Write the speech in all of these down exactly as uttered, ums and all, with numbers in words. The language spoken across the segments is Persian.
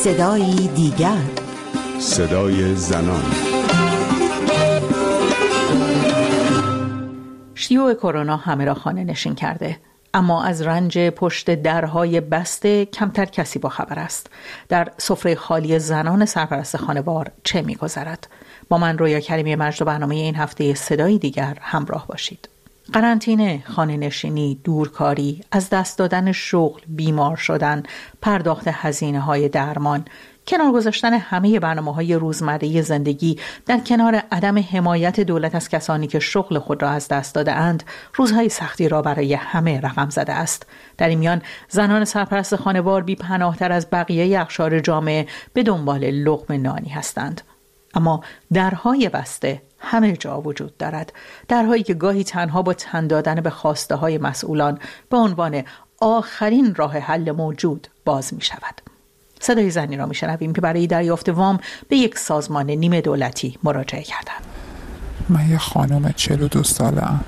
صدایی دیگر، صدای زنان. شیوع کرونا همه را خانه نشین کرده، اما از رنج پشت درهای بسته کمتر کسی با خبر است. در سفره خالی زنان سرپرست خانوار چه می‌گذرد؟ با من رویا کریمی مجد و برنامه این هفته صدایی دیگر همراه باشید. قرنطینه، خانه نشینی، دورکاری، از دست دادن شغل، بیمار شدن، پرداخت هزینه‌های درمان، کنار گذاشتن همه برنامه‌های روزمره زندگی در کنار عدم حمایت دولت از کسانی که شغل خود را از دست داده اند، روزهای سختی را برای همه رقم زده است. در این میان زنان سرپرست خانوار بی پناهتر از بقیه اقشار جامعه به دنبال لقمه نانی هستند. اما درهای بسته همه جا وجود دارد، درهایی که گاهی تنها با تن دادن به خواسته های مسئولان به عنوان آخرین راه حل موجود باز می شود. صدای زنی را می شنویم که برای دریافت وام به یک سازمان نیمه دولتی مراجعه کردند. من یه خانم چهل و دو ساله ام،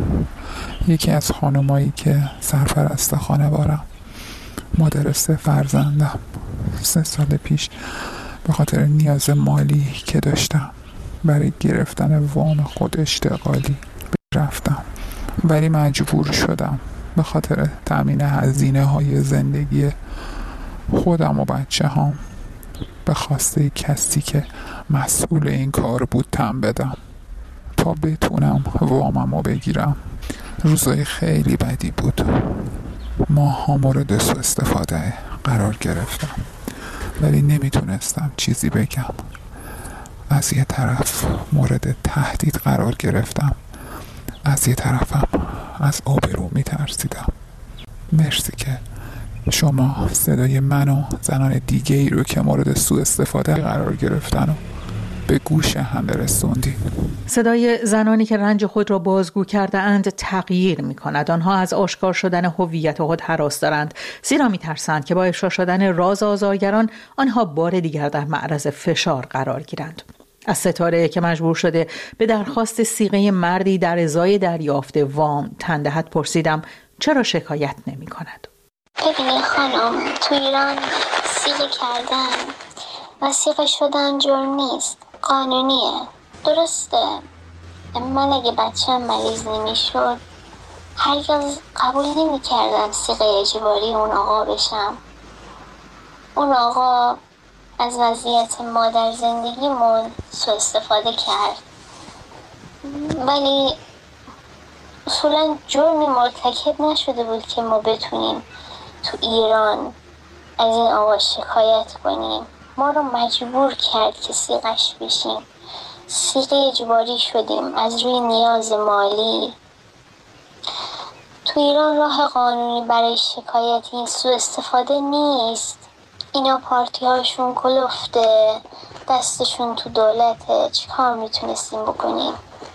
یکی از خانمایی که سرپرست خانوارم، مادر سه فرزندم. سه سال پیش به خاطر نیاز مالی که داشتم برای گرفتن وام خود اشتغالی رفتم، ولی مجبور شدم به خاطر تامین هزینه های زندگی خودم و بچه هام به خواسته کسی که مسئول این کار بود تن بدم تا بتونم وامم رو بگیرم. روزای خیلی بدی بود، ماها مورد سوء استفاده قرار گرفتم، ولی نمیتونستم چیزی بگم. از یه طرف مورد تهدید قرار گرفتم، از یه طرفم از آبرو میترسیدم. مرسی که شما صدای من و زنان دیگه ای رو که مورد سوء استفاده قرار گرفتن و به گوش هم برسوندی. صدای زنانی که رنج خود را بازگو کرده اند تغییر می کند. آنها از آشکار شدن هویت خود هراس دارند، زیرا می ترسند که با افشا شدن راز آزارگران آنها بار دیگر در معرض فشار قرار گیرند. از ستاره که مجبور شده به درخواست صیغه مردی در ازای دریافت وام تن دهد پرسیدم چرا شکایت نمی کند. ببینی خانم، تو ایران صیغه کردن و صیغه شدن جرم نیست، قانونیه. درسته من اگه بچه‌م مریض نمیشد هرگز قبول نمی کردم صیغه اجباری اون آقا بشم. اون آقا از وضعیت ما در زندگیمون سوء استفاده کرد، ولی اصولا جرمی مرتکب نشده بود که ما بتونیم تو ایران از این آقا شکایت کنیم. ما رو مجبور کرد که صیغش بشیم، صیغه اجباری شدیم از روی نیاز مالی. تو ایران راه قانونی برای شکایت این سوء استفاده نیست. اینا پارتی هاشون کلفته، دستشون تو دولته، چی کار میتونستیم بکنیم؟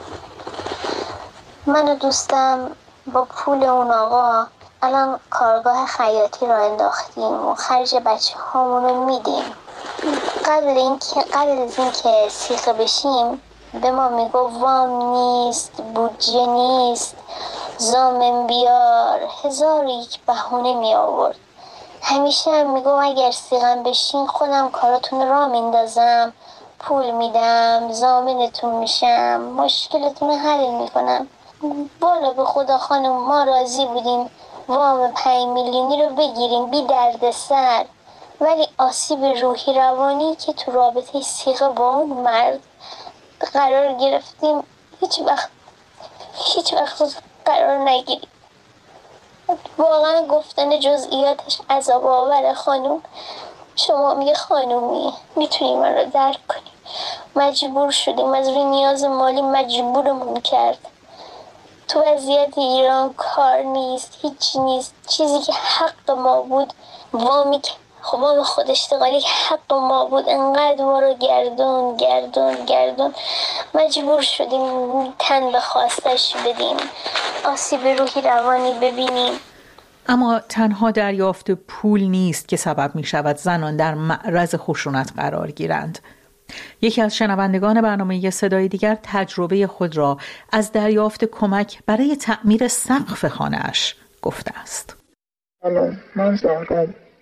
من و دوستم با پول اون آقا الان کارگاه خیاطی رو انداختیم و خرج بچه هامون رو میدیم. قبل اینکه قبل از اینکه صیغه بشیم به ما میگو وام نیست، بودجه نیست، ضامن بیار، هزار یک بهونه می آورد. همیشه هم میگو اگر صیغه بشین خودم کاراتون را میندازم، پول میدم، ضامنتون میشم، مشکلتون رو حل میکنم. بالا به خدا خانم ما راضی بودیم وام پنج میلیونی رو بگیریم بی درد سر، ولی آسیب روحی روانی که تو رابطه صیغه با اون مرد قرار گرفتیم هیچ وقت هیچ وقت قرار نگیریم. واقعا گفتن جزئیاتش عذاب آوره خانم. شما میگه خانومی میتونی من رو درک کنی. مجبور شدیم، از روی نیاز مالی مجبورمون کرد. تو وضعیت ایران کار نیست، هیچ نیست. چیزی که حق ما بود وامی که خب وام خود اشتغالی که حق ما بود انقدر ما رو گردون گردون گردون مجبور شدیم تن به خواستش بدیم، آسیب روحی روانی ببینیم. اما تنها دریافت پول نیست که سبب می شود زنان در معرض خشونت قرار گیرند. یکی از شنوندگان برنامه صدای دیگر تجربه خود را از دریافت کمک برای تعمیر سقف خانه‌اش گفته است. سلام، من زهرام.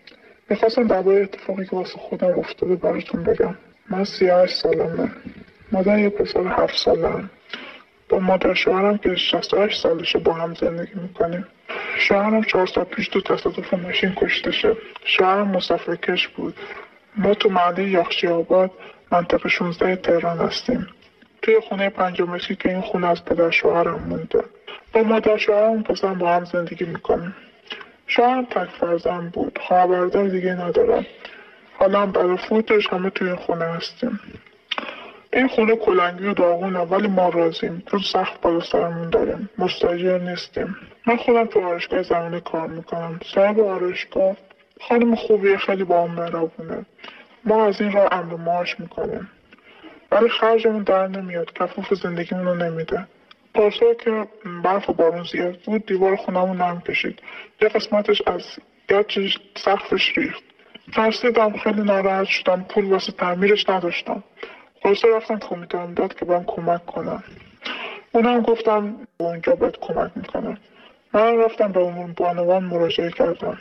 میخواستم درباره اتفاقی که واسه خودم افتاده براتون بگم. من سی و هشت سالمه. مادر یه پسر هفت سالم. با مادر شوهرم که شصت و هشت سالشه با هم زندگی میکنیم. شوهرم چهار سال پیش تو تصادف ماشین کشته شد. شوهرم مسافرکش بود. ما تو محله یاخچی آباد منطقه شانزده تهران هستیم. توی خونه پنج متری که این خونه از پدر شوهرم مونده. با مادر شوهرم پسرم با هم زندگی میکنیم. شوهرم تک فرزند بود. خواهر برادر دیگه ندارم. حالا هم برای فوتش همه توی این خونه هستیم. این خونه کلنگی و داغونه ولی ما راضیم. چون سخت بالا سرمون داریم. مستاجر نیستیم. من خودم تو آرایشگاه زمینه کار میکنم. صاحب آرایشگاه خانم خوبیه، خیلی با هم مهربونه. ما از این راه امر معاش میکنیم. ولی خرجمون در نمیاد. کفوف زندگیمون رو نمیده. پارسال که برف و بارون زیاد بود دیوار خونمون نم کشید. یه قسمتش از گچ سقفش ریخت. ترسیدم، خیلی ناراحت شدم. پول واسه تعمیرش نداشتم. خلاصه رفتم کمیته امداد که بهم کمک کنن. اونم گفتم اونجا بهت کمک میکنم. من رفتم به امور بانوان مراجعه کردم.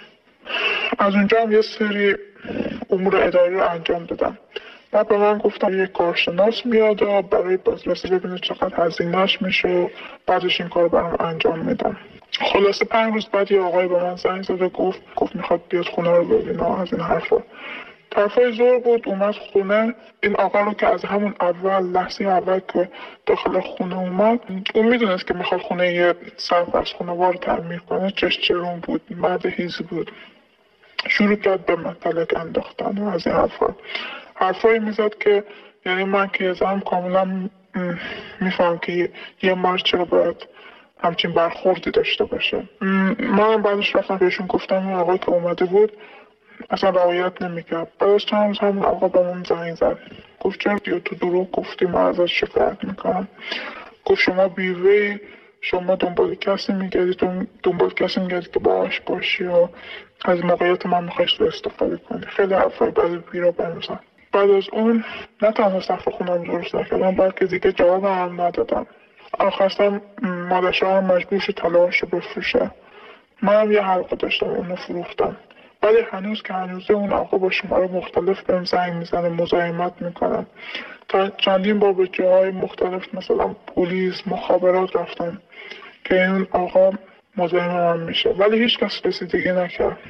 از اونجا هم یه سری امور اداری رو انجام دادم. بعد به من گفتم یک کارشناس میاد و برای بازرسی ببینه چقدر هزینه‌اش میشه و بعدش این کار برام انجام میدم. خلاصه پنج روز بعد یه آقای به من زنگ زد و گفت گفت میخواد بیاد خونه رو ببینه. از این حرفا طرفای زور بود. اومد خونه. این آقا رو که از همون اول لحظه اول که داخل خونه اومد اون میدونست که میخواد خونه یه سرپرست خانوار رو تعمیر کنه. چش چرون بود. مرد هیزی بود. شروع کرد به مطلق انداختن و از این حرفا حرفایی میزد که یعنی من که زنم کاملا میفهم که یه مرد چرا باید همچین برخوردی داشته باشه. من بعدش رفتم بهشون گفتم این آقای که اومده بود اصلا رعایت نمیکرد. بعد از چند روز همون آقا به من زنگ زد. گفت چرا بیا تو دروغ گفتی، من ازش شکایت میکنم. گفت شما بیوه، شما دنبال کسی میگردی، تو دنبال کسی میگردی که باهاش باشی و از موقعیت من میخوای سوء استفاده کنی. خیلی حرفای بعد بیرا بنزن. بعد از اون نه تنها سقف خونم درست نکردم بلکه دیگه جواب هم ندادم. آخرستم مادر شوهرم مجبور شد طلاهاش رو بفروشه. منم یه حلقه داشتم اونو فروختم. ولی هنوز که هنوزه اون آقا با شماره مختلف بهم زنگ میزنه، مزاحمت میکنم. تا چندین بار به جاهای مختلف مثلا پلیس، مخابرات رفتم که این آقا مزاحم من میشه ولی هیچ کس رسیدگی نکرد.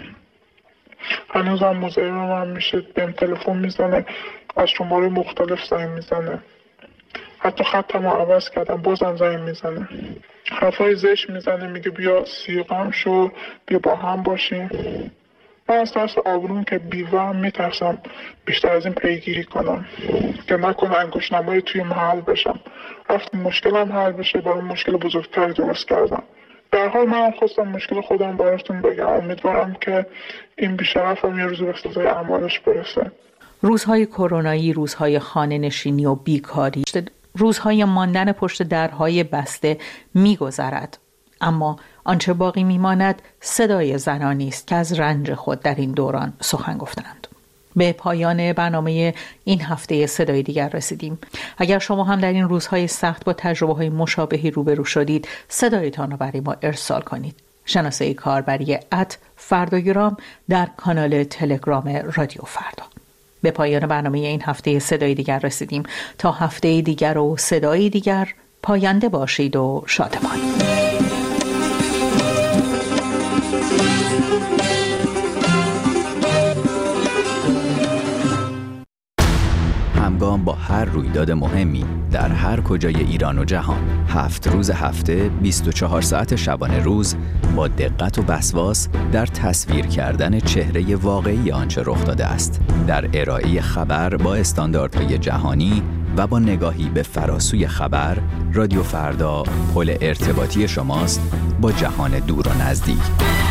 هنوز هم مزاحم من میشه، بهم تلفن میزنه، از شماره مختلف زنگ میزنه. حتی خطم رو عوض کردم بازم زنگ میزنه. حرفای زشت میزنه، میگه بیا سیغم شو، بیا با هم باشیم. من از ترس آبروم که بیوه هم میترسم بیشتر از این پیگیری کنم که نکنه انگشت‌نمایی توی محل بشم. رفتم مشکلم حل بشه، برای مشکل بزرگتری درست کردم. در حال من خواستم مشکل خودم براتون بگم. امیدوارم که این بیشرفم یه روز به سزای اعمالش برسه. روزهای کرونایی، روزهای خانه نشینی و بیکاری، روزهای ماندن پشت درهای بسته میگذرد. اما آنچه باقی میماند صدای زنانی است که از رنج خود در این دوران سخن گفتند. به پایان برنامه این هفته صدای دیگر رسیدیم. اگر شما هم در این روزهای سخت با تجربه های مشابهی روبرو شدید، صدایتان را برای ما ارسال کنید. شناسه کاربری ات فرداگرام در کانال تلگرام رادیو فردا. به پایان برنامه این هفته صدای دیگر رسیدیم. تا هفته دیگر و صدای دیگر، پاینده باشید و شادمان. همگام با هر رویداد مهمی در هر کجای ایران و جهان، هفت روز هفته، بیست و چهار ساعت شبانه روز، با دقت و وسواس در تصویر کردن چهره واقعی آنچه رخ داده است، در ارائه خبر با استانداردهای جهانی و با نگاهی به فراسوی خبر، رادیو فردا پل ارتباطی شماست با جهان دور و نزدیک.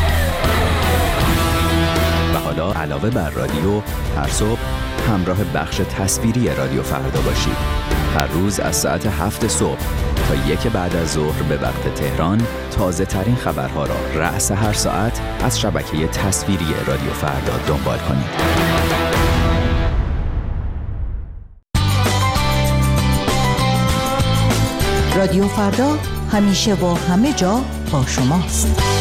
و حالا علاوه بر رادیو، هر صبح همراه بخش تصویری رادیو فردا باشید. هر روز از ساعت هفت صبح تا یک بعد از ظهر به وقت تهران تازه ترین خبرها را رأس هر ساعت از شبکه تصویری رادیو فردا دنبال کنید. رادیو فردا همیشه و همه جا با شماست.